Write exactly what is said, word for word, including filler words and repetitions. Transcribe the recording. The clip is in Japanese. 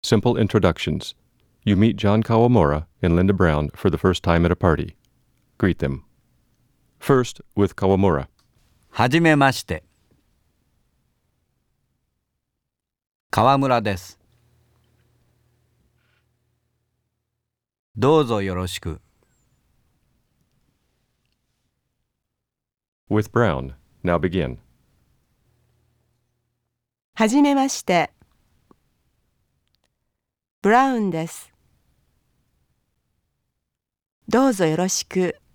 Simple introductions. You meet John Kawamura and Linda Brown for the first time at a party. Greet them. First, with Kawamura. はじめまして。川村です。どうぞよろしく。 With Brown. Now begin. はじめまして。ブラウンです。どうぞよろしく。